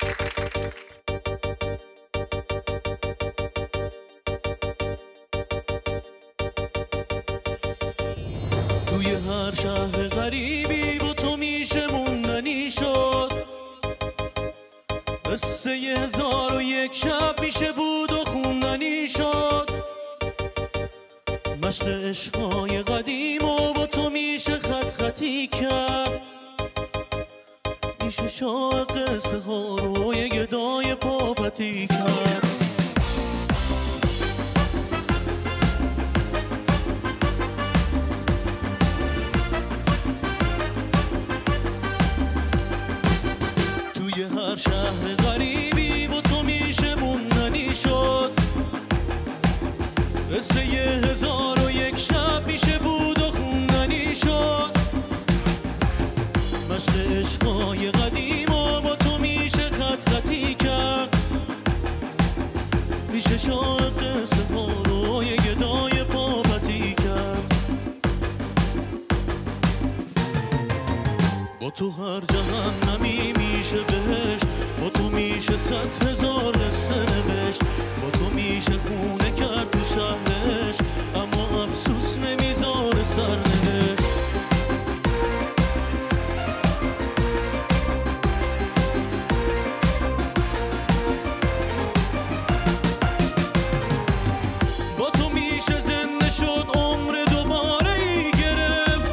توی هر شهر غریبی با تو میشه موندنی شد، قصه 1001 شب میشه بود و خوندنی شد. مشق عشقای قدیم و با تو میشه خط خطی کرد، میشه شاه قصه ها رو یه گدای پاپتی کرد. توی هر شهر غریبی با تو میشه موندنی شد، قصه 1001 شب میشه بود و خوندنی شد. مشق عشقای قدیم و با تو میشه خط خطی کرد، میشه شاه قصه ها رو یه گدای پاپتی کرد. با تو هر جهنمی میشه بهشت، با تو میشه 100,000 قصه نوشت. با تو میشه خونه کرد تو شهرش، اما افسوس نمیذاره سرنوشت. با تو میشه زنده شد، عمر دوباره ای گرفت،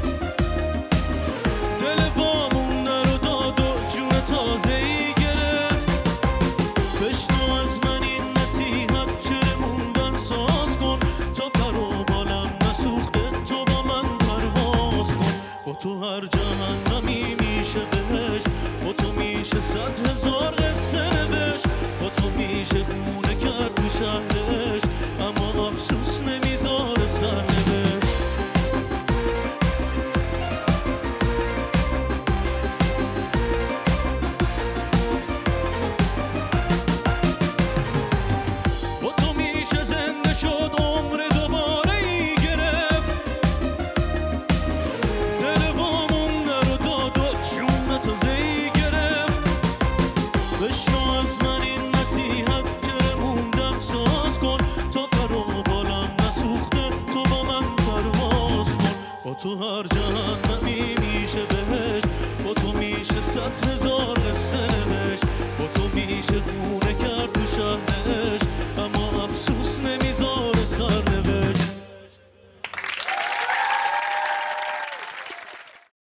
دل وامونده رو داد و جون تازه ای گرفت. بشنو از من این نصیحت، چه موندن ساز کن تا پر و بالم نسوخته، تو با من پرواز کن. با تو هر جهنمی میشه بهشت، با تو میشه 100,000